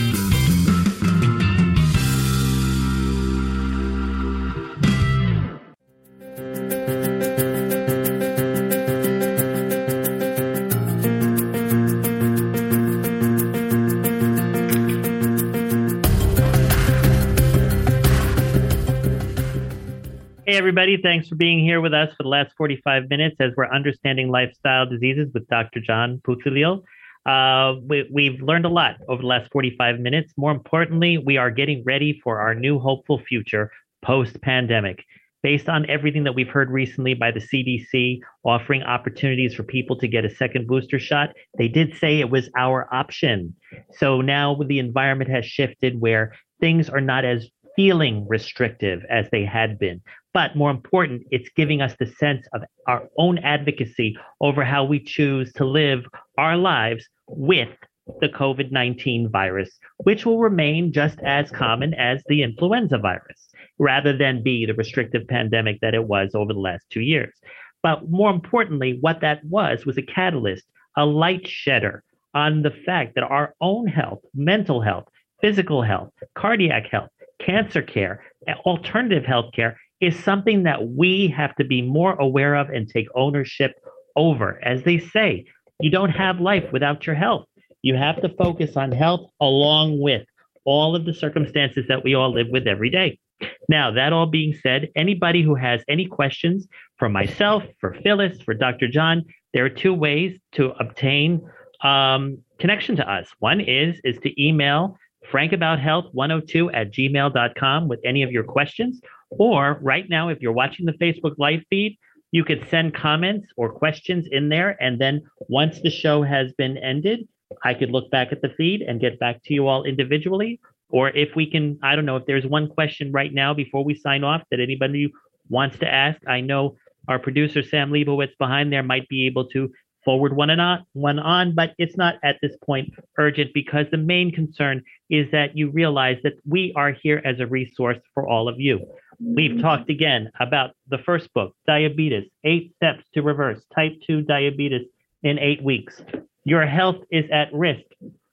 Hey, everybody. Thanks for being here with us for the last forty-five minutes as we're understanding lifestyle diseases with Doctor John Putulil. Uh, we, we've learned a lot over the last forty-five minutes. More importantly, we are getting ready for our new hopeful future post-pandemic. Based on everything that we've heard recently by the C D C offering opportunities for people to get a second booster shot, they did say it was our option. So now the environment has shifted where things are not as feeling restrictive as they had been. But more important, it's giving us the sense of our own advocacy over how we choose to live our lives with the COVID nineteen virus, which will remain just as common as the influenza virus, rather than be the restrictive pandemic that it was over the last two years. But more importantly, what that was, was a catalyst, a light shedder on the fact that our own health, mental health, physical health, cardiac health, cancer care, alternative health care is something that we have to be more aware of and take ownership over. As they say, you don't have life without your health. You have to focus on health along with all of the circumstances that we all live with every day. Now, that all being said, anybody who has any questions for myself, for Phyllis, for Doctor John, there are two ways to obtain um, connection to us. One is, is to email frankabout one oh two at gmail dot com with any of your questions. Or right now, if you're watching the Facebook live feed, you could send comments or questions in there. And then once the show has been ended, I could look back at the feed and get back to you all individually. Or if we can, I don't know, if there's one question right now before we sign off that anybody wants to ask, I know our producer, Sam Leibowitz, behind there might be able to forward one, and on, one on, but it's not at this point urgent because the main concern is that you realize that we are here as a resource for all of you. We've talked again about the first book, Diabetes, Eight Steps to Reverse Type two Diabetes in Eight Weeks. Your health is at risk.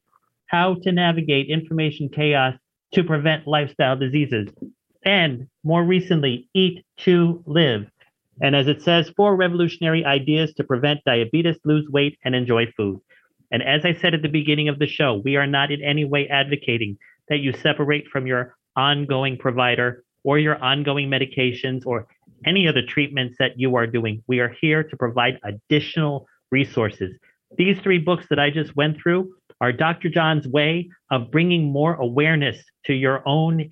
How to navigate information chaos to prevent lifestyle diseases. And more recently, Eat to Live. And as it says, four revolutionary ideas to prevent diabetes, lose weight, and enjoy food. And as I said at the beginning of the show, we are not in any way advocating that you separate from your ongoing provider or your ongoing medications or any other treatments that you are doing. We are here to provide additional resources. These three books that I just went through are Doctor John's way of bringing more awareness to your own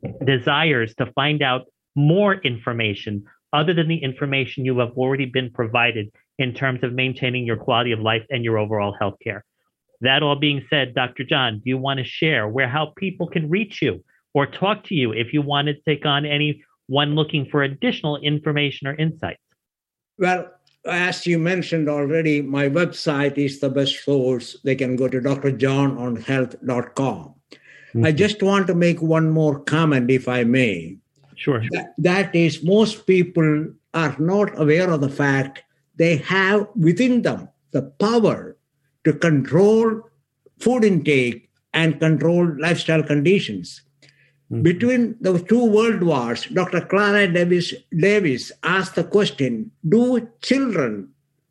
desires to find out more information other than the information you have already been provided in terms of maintaining your quality of life and your overall health care. That all being said, Doctor John, do you want to share where how people can reach you or talk to you if you want to take on anyone looking for additional information or insights? Well, as you mentioned already, my website is the best source. They can go to d r john on health dot com. Mm-hmm. I just want to make one more comment, if I may. Sure. That, that is, most people are not aware of the fact they have within them the power to control food intake and control lifestyle conditions. Mm-hmm. Between the two world wars, Doctor Clara Davis, Davis asked the question, do children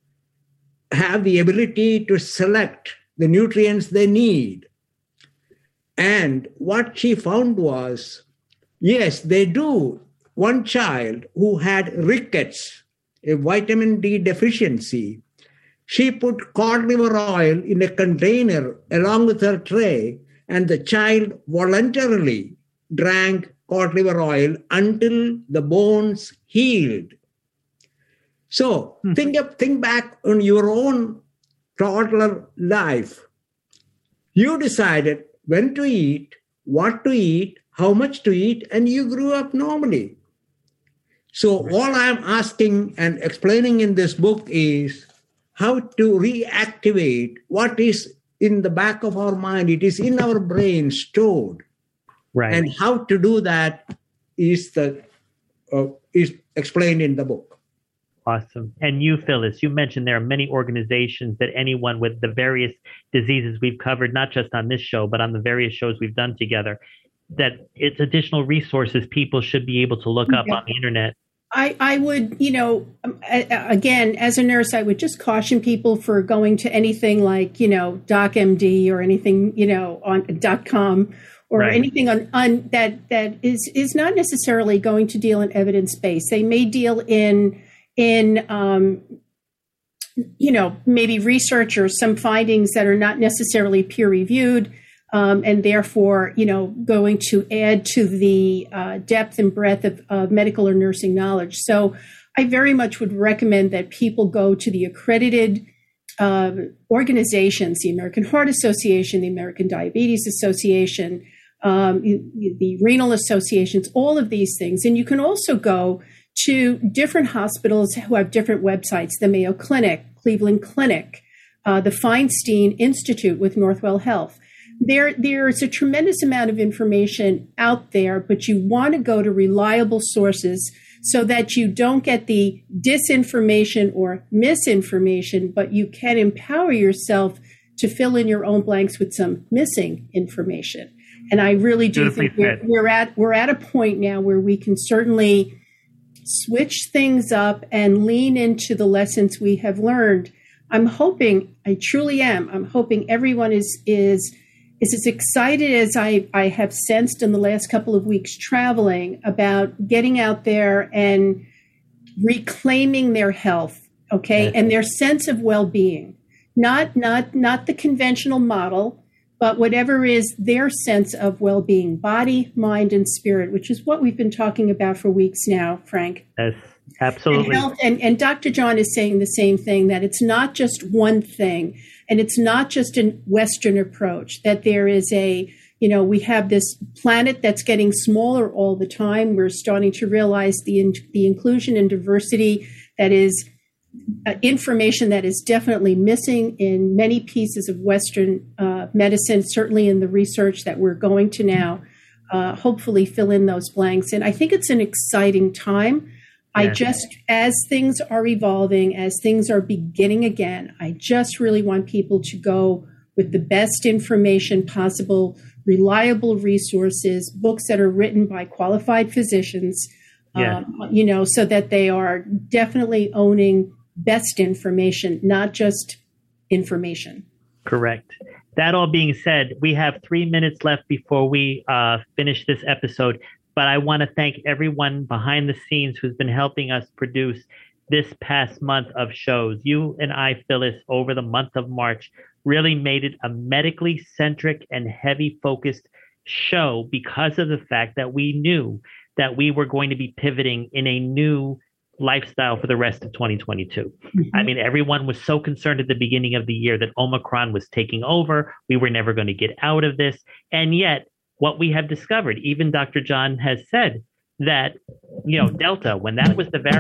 have the ability to select the nutrients they need? And what she found was, yes, they do. One child who had rickets, a vitamin D deficiency, she put cod liver oil in a container along with her tray, and the child voluntarily drank cod liver oil until the bones healed. So hmm. think up, think back on your own toddler life. You decided when to eat, what to eat, how much to eat, and you grew up normally. So all I'm asking and explaining in this book is how to reactivate what is in the back of our mind. It is in our brain stored. Right. And how to do that is the uh, is explained in the book. Awesome. And you, Phyllis, you mentioned there are many organizations that anyone with the various diseases we've covered, not just on this show, but on the various shows we've done together, that it's additional resources people should be able to look up yeah. on the internet. I, I would, you know, again, as a nurse, I would just caution people for going to anything like, you know, DocMD or anything, you know, on .com or right. anything on, on that that is is not necessarily going to deal in evidence base. They may deal in in um, you know, maybe research or some findings that are not necessarily peer reviewed. Um, and therefore, you know, going to add to the uh, depth and breadth of, of medical or nursing knowledge. So I very much would recommend that people go to the accredited uh, organizations, the American Heart Association, the American Diabetes Association, um, the renal associations, all of these things. And you can also go to different hospitals who have different websites, the Mayo Clinic, Cleveland Clinic, uh, the Feinstein Institute with Northwell Health. There, there's a tremendous amount of information out there, but you want to go to reliable sources so that you don't get the disinformation or misinformation, but you can empower yourself to fill in your own blanks with some missing information. And I really do think we're, we're at we're at a point now where we can certainly switch things up and lean into the lessons we have learned. I'm hoping, I truly am, I'm hoping everyone is is is as excited as I, I have sensed in the last couple of weeks traveling about getting out there and reclaiming their health, okay, mm-hmm. and their sense of well-being. Not not not the conventional model, but whatever is their sense of well-being, body, mind, and spirit, which is what we've been talking about for weeks now, Frank. Yes, absolutely. And, health, and, and Doctor John is saying the same thing, that it's not just one thing, and it's not just a Western approach, that there is a, you know, we have this planet that's getting smaller all the time. We're starting to realize the, in, the inclusion and diversity that is Uh, information that is definitely missing in many pieces of Western uh, medicine, certainly in the research that we're going to now uh, hopefully fill in those blanks. And I think it's an exciting time. Yeah. I just, as things are evolving, as things are beginning again, I just really want people to go with the best information possible, reliable resources, books that are written by qualified physicians, yeah. um, you know, so that they are definitely owning best information, not just information. Correct. That all being said, we have three minutes left before we uh, finish this episode, but I want to thank everyone behind the scenes who's been helping us produce this past month of shows. You and I, Phyllis, over the month of March, really made it a medically centric and heavy focused show because of the fact that we knew that we were going to be pivoting in a new lifestyle for the rest of twenty twenty-two. Mm-hmm. I mean, everyone was so concerned at the beginning of the year that Omicron was taking over. We were never going to get out of this. And yet what we have discovered, even Doctor John has said that, you know, Delta, when that was the variant,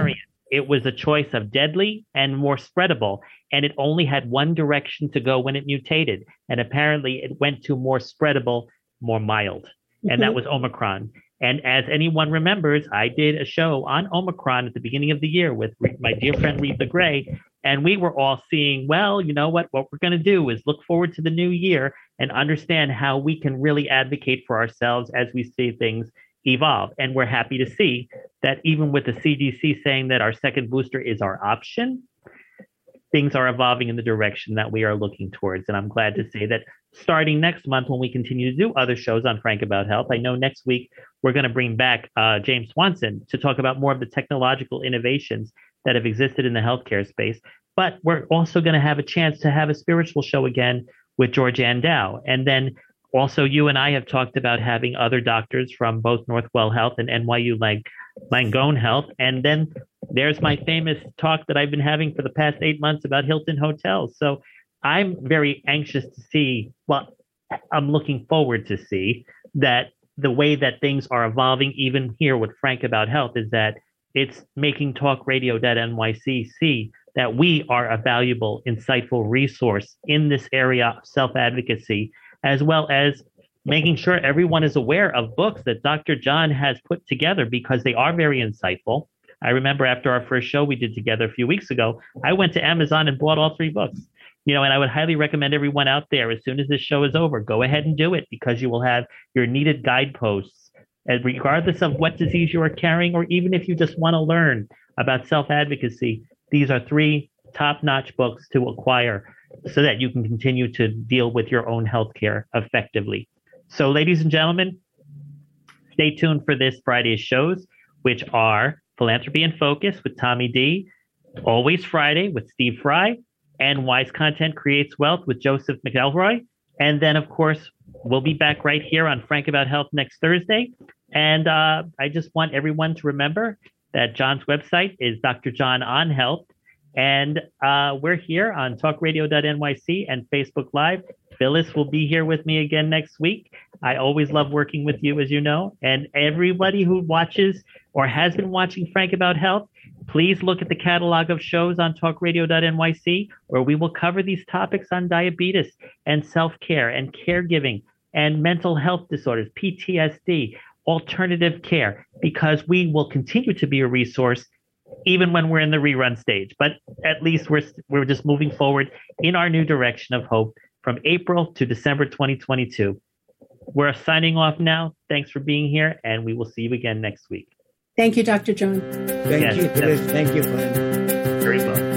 it was a choice of deadly and more spreadable, and it only had one direction to go when it mutated. And apparently it went to more spreadable, more mild, mm-hmm. and that was Omicron. And as anyone remembers, I did a show on Omicron at the beginning of the year with my dear friend Reba Gray, and we were all seeing, well, you know what, what we're going to do is look forward to the new year and understand how we can really advocate for ourselves as we see things evolve. And we're happy to see that even with the C D C saying that our second booster is our option, things are evolving in the direction that we are looking towards. And I'm glad to say that starting next month, when we continue to do other shows on Frank About Health, I know next week we're going to bring back uh, James Swanson to talk about more of the technological innovations that have existed in the healthcare space. But we're also going to have a chance to have a spiritual show again with George Andow. And then also you and I have talked about having other doctors from both Northwell Health and N Y U Lang- Langone Health. And then there's my famous talk that I've been having for the past eight months about Hilton Hotels. So I'm very anxious to see, well, I'm looking forward to see that the way that things are evolving, even here with Frank About Health, is that it's making talk radio dot N Y C see that we are a valuable, insightful resource in this area of self-advocacy, as well as making sure everyone is aware of books that Doctor John has put together, because they are very insightful. I remember after our first show we did together a few weeks ago, I went to Amazon and bought all three books. You know, and I would highly recommend everyone out there, as soon as this show is over, go ahead and do it, because you will have your needed guideposts. And regardless of what disease you are carrying, or even if you just want to learn about self-advocacy, these are three top-notch books to acquire so that you can continue to deal with your own healthcare effectively. So, ladies and gentlemen, stay tuned for this Friday's shows, which are Philanthropy in Focus with Tommy D, Always Friday with Steve Fry, and Wise Content Creates Wealth with Joseph McElroy. And then, of course, we'll be back right here on Frank About Health next Thursday. And uh, I just want everyone to remember that John's website is Doctor John on Health. And uh, we're here on talk radio dot N Y C and Facebook Live. Phyllis will be here with me again next week. I always love working with you, as you know. And everybody who watches or has been watching Frank About Health, please look at the catalog of shows on talk radio dot N Y C, where we will cover these topics on diabetes and self-care and caregiving and mental health disorders, P T S D, alternative care, because we will continue to be a resource even when we're in the rerun stage. But at least we're we're just moving forward in our new direction of hope from April to December twenty twenty-two. We're signing off now. Thanks for being here, and we will see you again next week. Thank you, Doctor John. Thank yes, you, Phyllis. Thank you, Brian. Very well.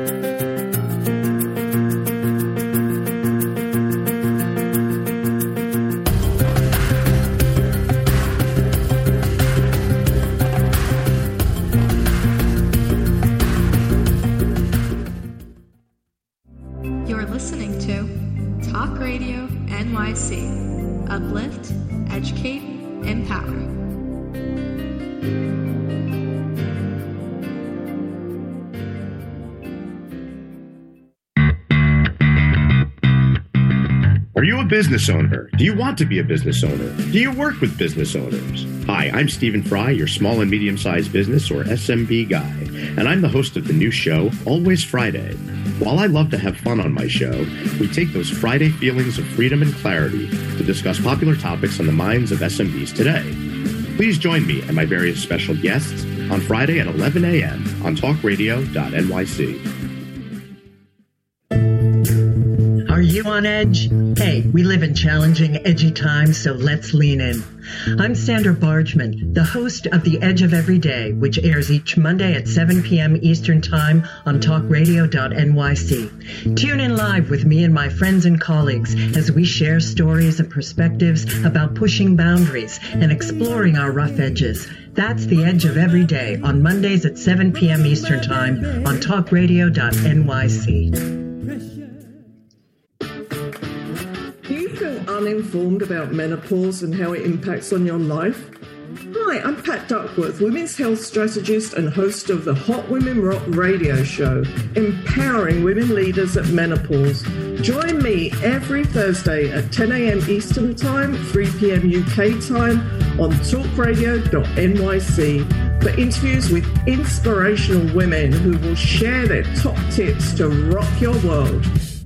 You're listening to Talk Radio N Y C. Uplift, educate, empower. Are you a business owner? Do you want to be a business owner? Do you work with business owners? Hi, I'm Stephen Fry, your small and medium-sized business, or S M B guy, and I'm the host of the new show, Always Friday. While I love to have fun on my show, we take those Friday feelings of freedom and clarity to discuss popular topics on the minds of S M Bs today. Please join me and my various special guests on Friday at eleven a.m. on talk radio dot N Y C. Are you on edge? Hey, we live in challenging, edgy times, so let's lean in. I'm Sandra Bargman, the host of The Edge of Every Day, which airs each Monday at seven p.m. Eastern Time on talk radio dot N Y C. Tune in live with me and my friends and colleagues as we share stories and perspectives about pushing boundaries and exploring our rough edges. That's The Edge of Every Day on Mondays at seven p.m. Eastern Time on talk radio dot N Y C. Uninformed about menopause and how it impacts on your life? Hi, I'm Pat Duckworth, women's health strategist and host of the Hot Women Rock radio show, empowering women leaders at menopause. Join me every Thursday at ten a.m. Eastern Time, three p.m. U K time on talk radio dot N Y C. for interviews with inspirational women who will share their top tips to rock your world.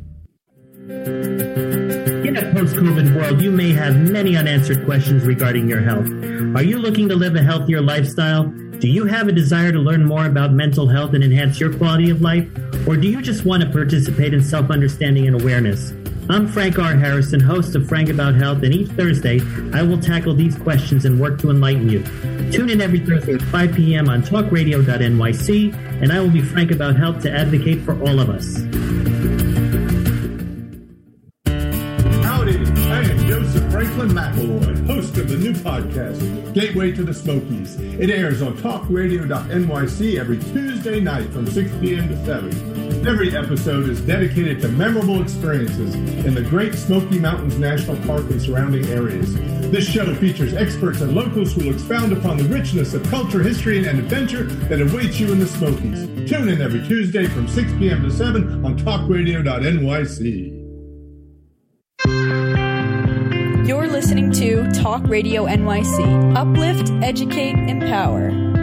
In a post-COVID world, you may have many unanswered questions regarding your health. Are you looking to live a healthier lifestyle? Do you have a desire to learn more about mental health and enhance your quality of life? Or do you just want to participate in self-understanding and awareness? I'm Frank R. Harrison, host of Frank About Health, and each Thursday I will tackle these questions and work to enlighten you. Tune in every Thursday at five p.m. on talk radio dot N Y C, and I will be frank about health to advocate for all of us. Howdy, I am Joseph Franklin McElroy, host of the new podcast, Gateway to the Smokies. It airs on talk radio dot N Y C every Tuesday night from six p.m. to seven. Every episode is dedicated to memorable experiences in the Great Smoky Mountains National Park and surrounding areas. This show features experts and locals who will expound upon the richness of culture, history, and adventure that awaits you in the Smokies. Tune in every Tuesday from six p.m. to seven on talk radio dot N Y C. You're listening to Talk Radio N Y C. Uplift, educate, empower.